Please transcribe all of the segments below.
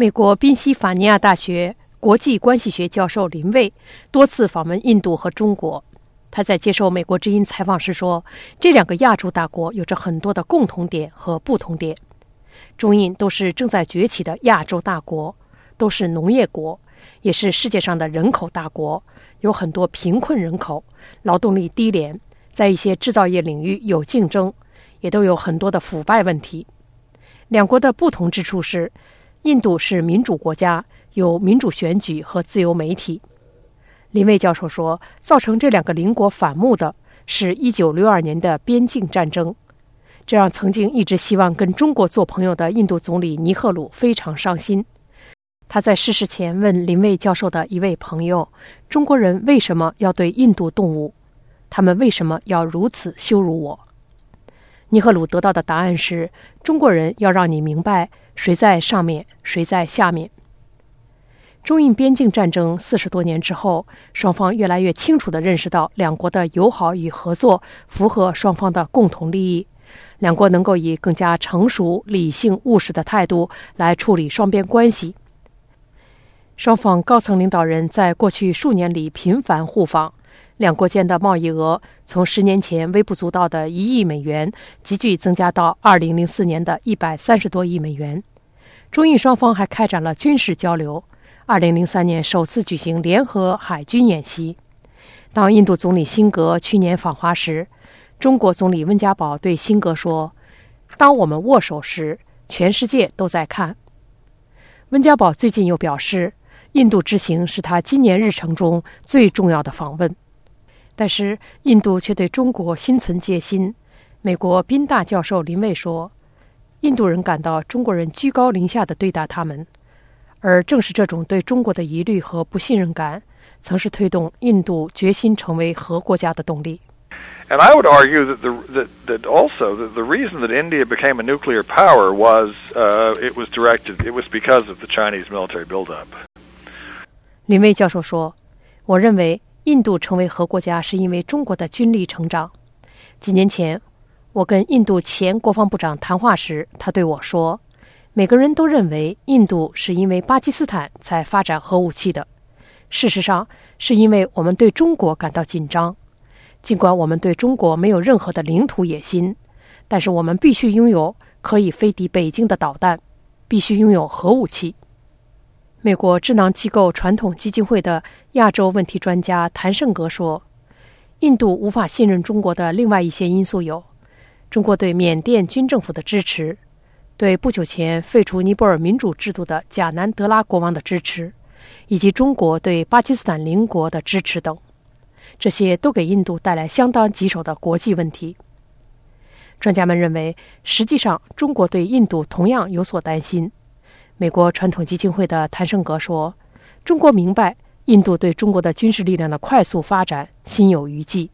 美国宾夕法尼亚大学国际关系学教授林蔚多次访问印度和中国。他在接受美国之音采访时说，这两个亚洲大国有着很多的共同点和不同点。中印都是正在崛起的亚洲大国，都是农业国，也是世界上的人口大国，有很多贫困人口，劳动力低廉，在一些制造业领域有竞争，也都有很多的腐败问题。两国的不同之处是，印度是民主国家，有民主选举和自由媒体。林蔚教授说，造成这两个邻国反目的是1962年的边境战争，这让曾经一直希望跟中国做朋友的印度总理尼赫鲁非常伤心。他在逝世前问林蔚教授的一位朋友，中国人为什么要对印度动武？他们为什么要如此羞辱我？尼赫鲁得到的答案是，中国人要让你明白谁在上面，谁在下面。中印边境战争40多年之后，双方越来越清楚地认识到两国的友好与合作符合双方的共同利益，两国能够以更加成熟、理性、务实的态度来处理双边关系。双方高层领导人在过去数年里频繁互访，两国间的贸易额从10年前微不足道的1亿美元急剧增加到2004年的130多亿美元。中印双方还开展了军事交流，2003年首次举行联合海军演习。当印度总理辛格去年访华时，中国总理温家宝对辛格说，当我们握手时，全世界都在看。温家宝最近又表示，印度之行是他今年日程中最重要的访问。但是印度却对中国心存戒心。美国宾大教授林蔚说，印度人感到中国人居高临下地对待他们，而正是这种对中国的疑虑和不信任感，曾是推动印度决心成为核国家的动力。 And I would argue that also the reason that India became a nuclear power was it was because of the Chinese military buildup. 林蔚教授说，我认为印度成为核国家是因为中国的军力成长。几年前，我跟印度前国防部长谈话时，他对我说，每个人都认为印度是因为巴基斯坦才发展核武器的，事实上是因为我们对中国感到紧张。尽管我们对中国没有任何的领土野心，但是我们必须拥有可以飞抵北京的导弹，必须拥有核武器。美国智囊机构传统基金会的亚洲问题专家谭胜格说，印度无法信任中国的另外一些因素有，中国对缅甸军政府的支持，对不久前废除尼泊尔民主制度的贾南德拉国王的支持，以及中国对巴基斯坦邻国的支持等，这些都给印度带来相当棘手的国际问题。专家们认为，实际上中国对印度同样有所担心。美国传统基金会的谭胜格说，中国明白印度对中国的军事力量的快速发展心有余悸。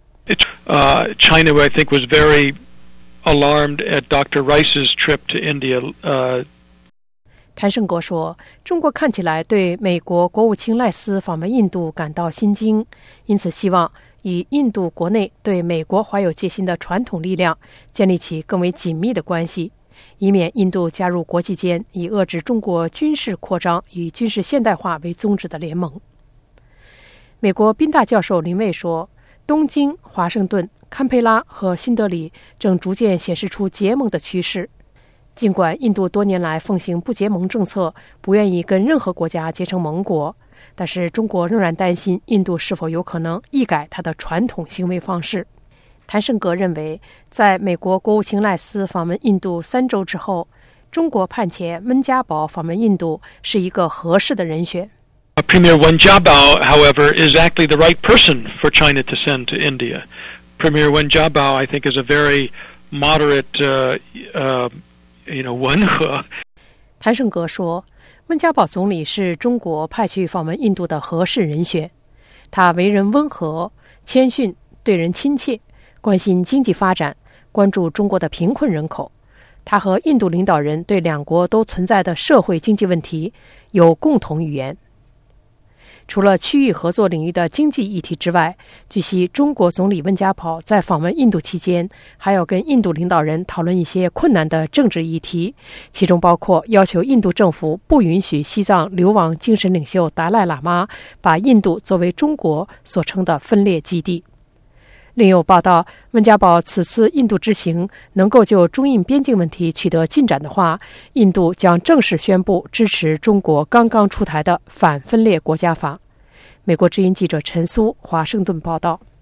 China, I think, was very alarmed at Dr. Rice's trip to India. 谭胜格说，中国看起来对美国国务卿赖斯访问印度感到心惊，因此希望与印度国内对美国怀有戒心的传统力量建立起更为紧密的关系，以免印度加入国际间以遏制中国军事扩张与军事现代化为宗旨的联盟。美国宾大教授林蔚说，东京、华盛顿、堪培拉和新德里正逐渐显示出结盟的趋势。尽管印度多年来奉行不结盟政策，不愿意跟任何国家结成盟国，但是中国仍然担心印度是否有可能一改它的传统行为方式。谭胜格认为，在美国国务卿赖斯访问印度3周之后，中国派遣温家宝访问印度是一个合适的人选。 Premier Wen Jiabao, however, is actually the right person for China to send to India. Premier Wen Jiabao, I think, is a very moderate, 温和。 谭胜格说，温家宝总理是中国派去访问印度的合适人选。他为人温和、谦逊，对人亲切，关心经济发展，关注中国的贫困人口。他和印度领导人对两国都存在的社会经济问题有共同语言。 除了区域合作领域的经济议题之外，据悉，中国总理温家宝在访问印度期间，还要跟印度领导人讨论一些困难的政治议题，其中包括要求印度政府不允许西藏流亡精神领袖达赖喇嘛把印度作为中国所称的分裂基地。另有报道，温家宝此次印度之行能够就中印边境问题取得进展的话，印度将正式宣布支持中国刚刚出台的反分裂国家法。美国之音记者陈苏华盛顿报道。